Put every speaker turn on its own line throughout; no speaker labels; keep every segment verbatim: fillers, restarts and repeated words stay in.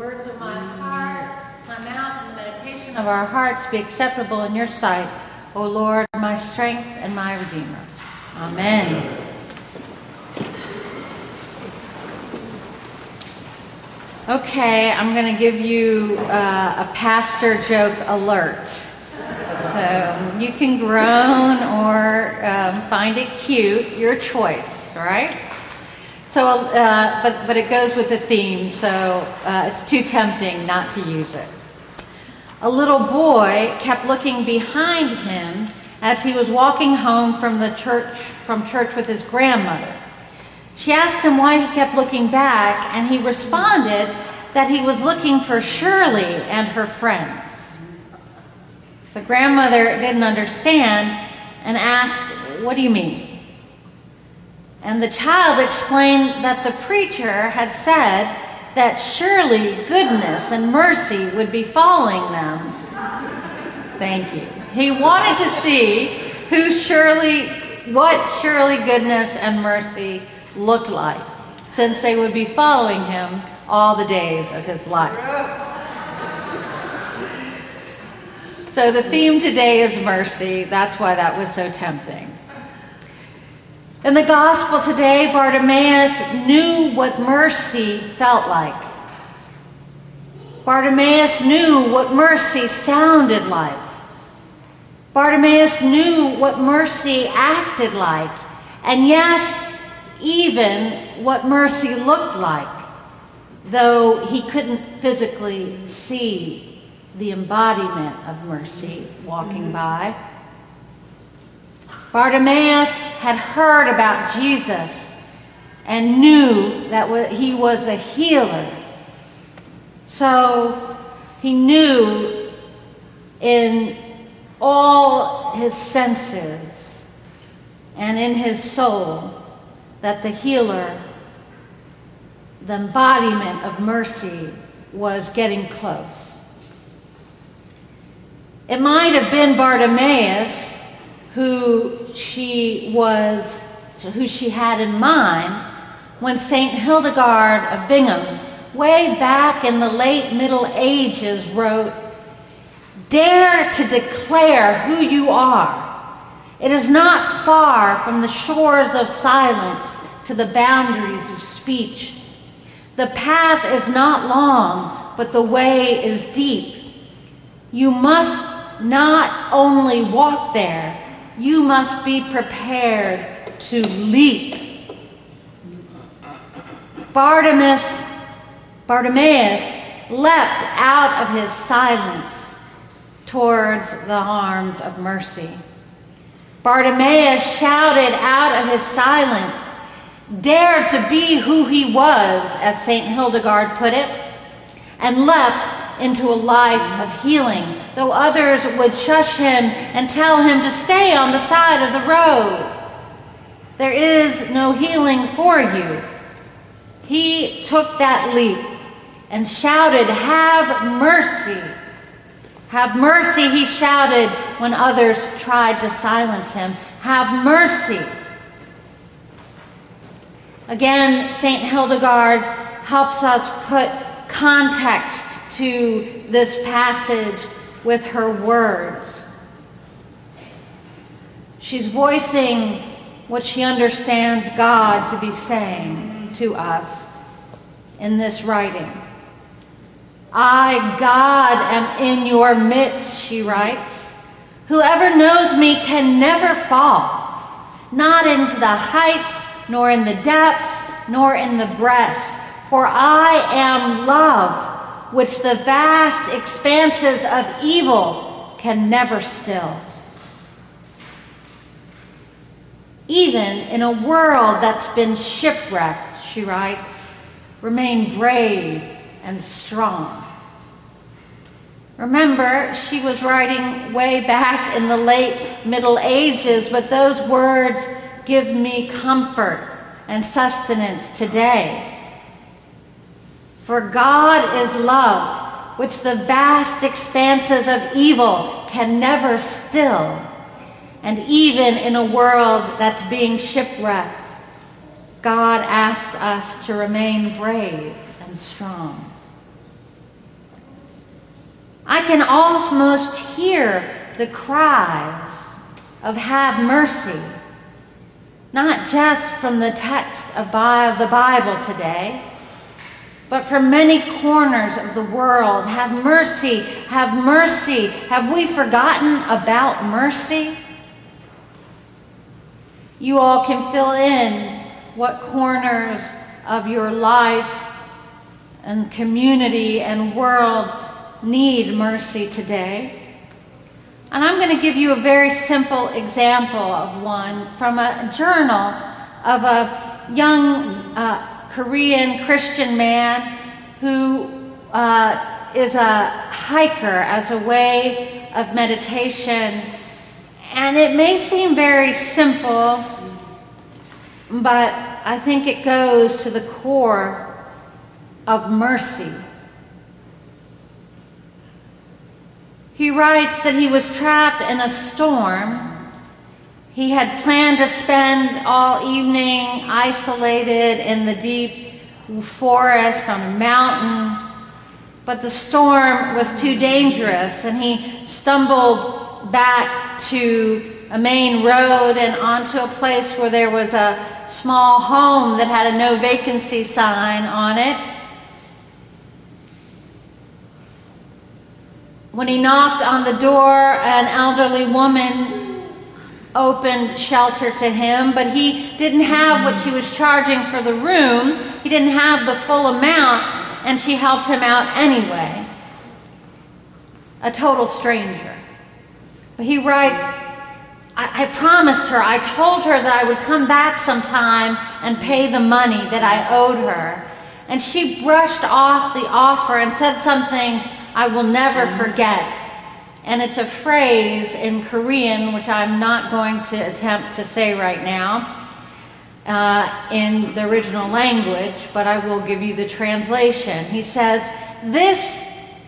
words of my heart, my mouth, and the meditation of our hearts be acceptable in your sight, O Lord, my strength and my Redeemer. Amen. Okay, I'm going to give you uh, a pastor joke alert. So you can groan or um, find it cute, your choice, right? So, uh, but, but it goes with the theme, so uh, it's too tempting not to use it. A little boy kept looking behind him as he was walking home from the church, from church with his grandmother. She asked him why he kept looking back, and he responded that he was looking for Shirley and her friends. The grandmother didn't understand and asked, "What do you mean?" And the child explained that the preacher had said that surely goodness and mercy would be following them. Thank you. He wanted to see who Shirley, what Shirley goodness and mercy looked like, since they would be following him all the days of his life. So the theme today is mercy. That's why that was so tempting. In the gospel today, Bartimaeus knew what mercy felt like. Bartimaeus knew what mercy sounded like. Bartimaeus knew what mercy acted like. And yes, even what mercy looked like, though he couldn't physically see the embodiment of mercy walking by. Bartimaeus had heard about Jesus and knew that he was a healer. So he knew in all his senses and in his soul that the healer, the embodiment of mercy, was getting close. It might have been Bartimaeus who she was, who she had in mind when Saint Hildegard of Bingen, way back in the late Middle Ages, wrote, "Dare to declare who you are. It is not far from the shores of silence to the boundaries of speech. The path is not long, but the way is deep. You must not only walk there, you must be prepared to leap." Bartimaeus, Bartimaeus leapt out of his silence towards the arms of mercy. Bartimaeus shouted out of his silence, dared to be who he was, as Saint Hildegard put it, and leapt into a life of healing, though others would shush him and tell him to stay on the side of the road. There is no healing for you. He took that leap and shouted, "Have mercy." Have mercy, he shouted when others tried to silence him. Have mercy. Again, Saint Hildegard helps us put context to this passage with her words. She's voicing what she understands God to be saying to us in this writing. "I, God, am in your midst," she writes. "Whoever knows me can never fall, not into the heights, nor in the depths, nor in the breadth. For I am love, which the vast expanses of evil can never still." Even in a world that's been shipwrecked, she writes, remain brave and strong. Remember, she was writing way back in the late Middle Ages, but those words give me comfort and sustenance today. For God is love, which the vast expanses of evil can never still. And even in a world that's being shipwrecked, God asks us to remain brave and strong. I can almost hear the cries of "have mercy," not just from the text of the Bible today, but from many corners of the world. Have mercy, have mercy. Have we forgotten about mercy? You all can fill in what corners of your life and community and world need mercy today. And I'm going to give you a very simple example of one from a journal of a young uh, Korean Christian man who uh, is a hiker as a way of meditation. And it may seem very simple, but I think it goes to the core of mercy. He writes that he was trapped in a storm. He had planned to spend all evening isolated in the deep forest on a mountain, but the storm was too dangerous, and he stumbled back to a main road and onto a place where there was a small home that had a no vacancy sign on it. When he knocked on the door, an elderly woman opened shelter to him, but he didn't have what she was charging for the room. He didn't have the full amount, and she helped him out anyway. A total stranger. But he writes, I, I promised her, I told her that I would come back sometime and pay the money that I owed her. And she brushed off the offer and said something I will never forget. And it's a phrase in Korean, which I'm not going to attempt to say right now uh, in the original language, but I will give you the translation. He says, this,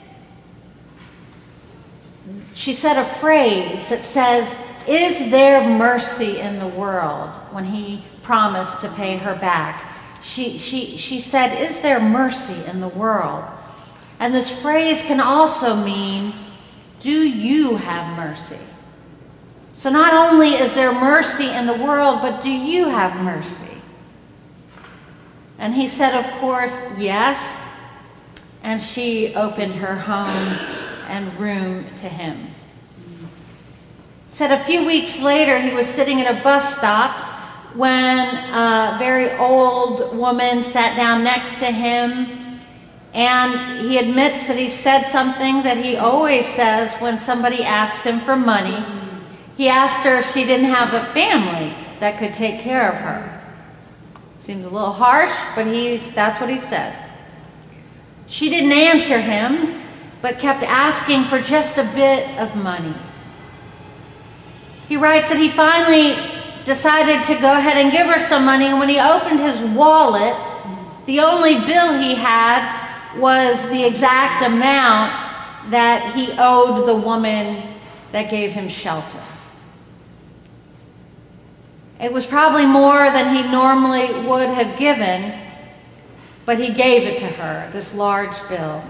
she said a phrase that says, is there mercy in the world, when he promised to pay her back. She, she, she said, is there mercy in the world? And this phrase can also mean, do you have mercy? So not only is there mercy in the world, but do you have mercy? And he said, of course, yes. And she opened her home and room to him. Said a few weeks later, he was sitting at a bus stop when a very old woman sat down next to him. And he admits that he said something that he always says when somebody asks him for money. He asked her if she didn't have a family that could take care of her. Seems a little harsh, but he, that's what he said. She didn't answer him, but kept asking for just a bit of money. He writes that he finally decided to go ahead and give her some money, and when he opened his wallet, the only bill he had was the exact amount that he owed the woman that gave him shelter. It was probably more than he normally would have given, but he gave it to her, this large bill.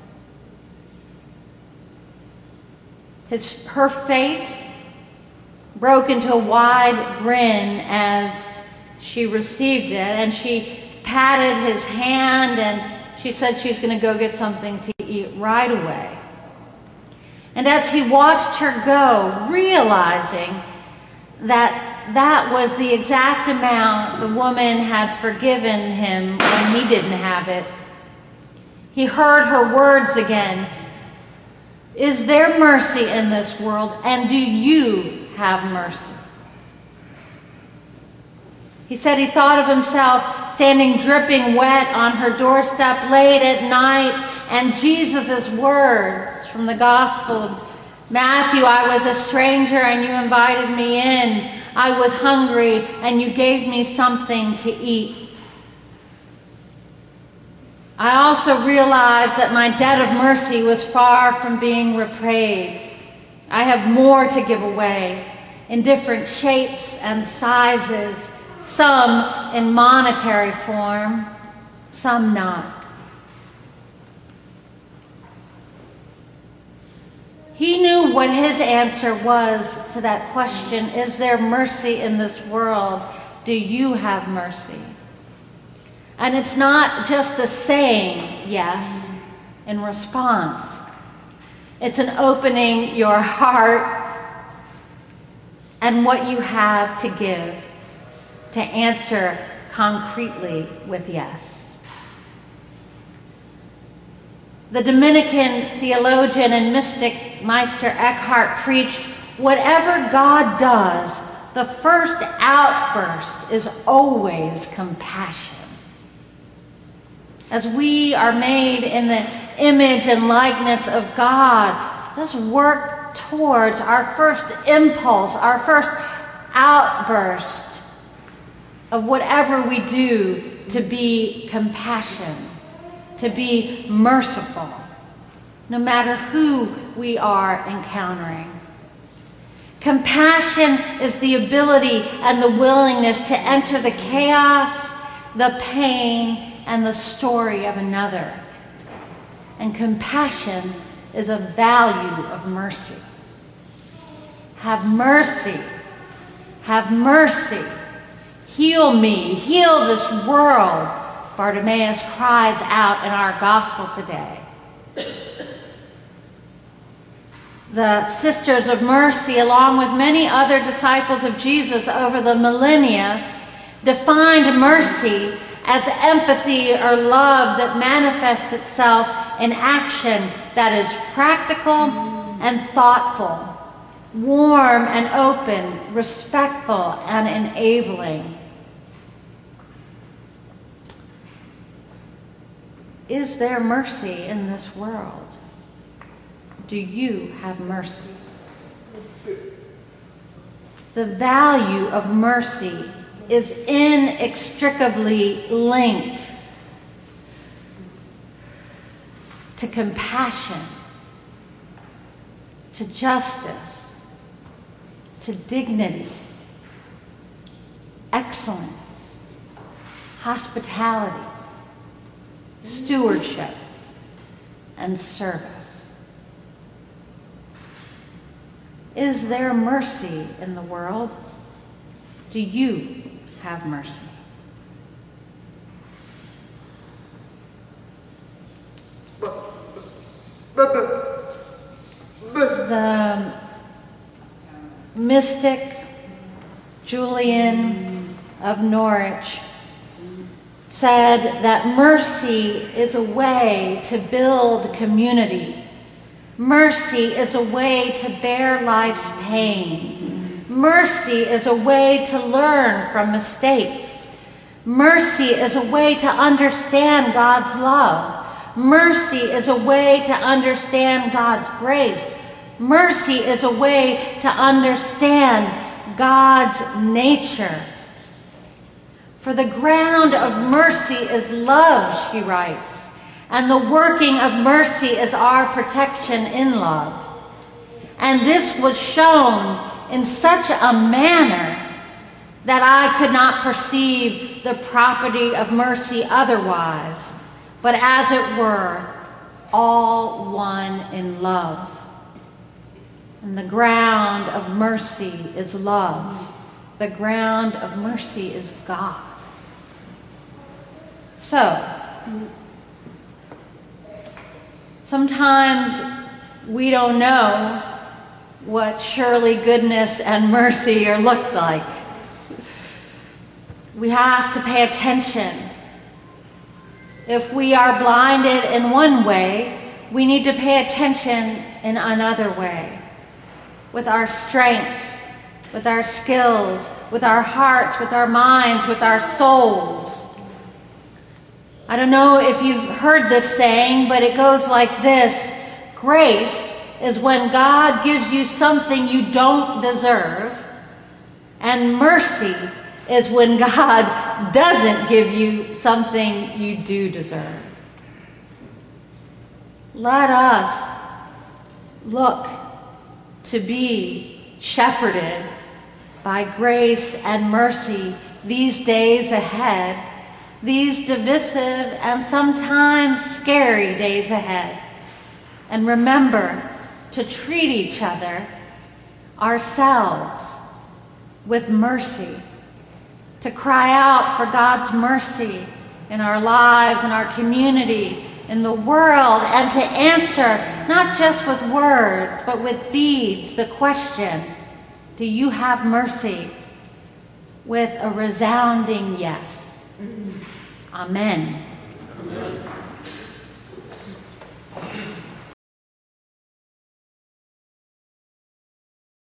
His, her face broke into a wide grin as she received it, and she patted his hand, and she said she was going to go get something to eat right away. And as he watched her go, realizing that that was the exact amount the woman had forgiven him when he didn't have it, he heard her words again. Is there mercy in this world, and do you have mercy? He said he thought of himself standing dripping wet on her doorstep late at night, and Jesus' words from the Gospel of Matthew, I was a stranger and you invited me in. I was hungry and you gave me something to eat. I also realized that my debt of mercy was far from being repaid. I have more to give away in different shapes and sizes, some in monetary form, some not. He knew what his answer was to that question, is there mercy in this world? Do you have mercy? And it's not just a saying yes in response. It's an opening your heart and what you have to give to answer concretely with yes. The Dominican theologian and mystic Meister Eckhart preached, whatever God does, the first outburst is always compassion. As we are made in the image and likeness of God, let's work towards our first impulse, our first outburst of whatever we do to be compassion, to be merciful, no matter who we are encountering. Compassion is the ability and the willingness to enter the chaos, the pain, and the story of another. And compassion is a value of mercy. Have mercy. Have mercy. Heal me. Heal this world. Bartimaeus cries out in our gospel today. The Sisters of Mercy, along with many other disciples of Jesus over the millennia, defined mercy as empathy or love that manifests itself in action that is practical and thoughtful, warm and open, respectful and enabling. Is there mercy in this world? Do you have mercy? The value of mercy is inextricably linked to compassion, to justice, to dignity, excellence, hospitality, stewardship, and service. Is there mercy in the world? Do you have mercy? The mystic Julian of Norwich said that mercy is a way to build community. Mercy is a way to bear life's pain. Mercy is a way to learn from mistakes. Mercy is a way to understand God's love. Mercy is a way to understand God's grace. Mercy is a way to understand God's nature. For the ground of mercy is love, she writes, and the working of mercy is our protection in love. And this was shown in such a manner that I could not perceive the property of mercy otherwise, but as it were, all one in love. And the ground of mercy is love. The ground of mercy is God. So, sometimes we don't know what surely goodness and mercy are looked like. We have to pay attention. If we are blinded in one way, we need to pay attention in another way. With our strengths, with our skills, with our hearts, with our minds, with our souls. I don't know if you've heard this saying, but it goes like this. Grace is when God gives you something you don't deserve, and mercy is when God doesn't give you something you do deserve. Let us look to be shepherded by grace and mercy these days ahead, these divisive and sometimes scary days ahead. And remember, to treat each other, ourselves, with mercy, to cry out for God's mercy in our lives, in our community, in the world, and to answer not just with words, but with deeds, the question, do you have mercy? With a resounding yes. Amen.
Amen.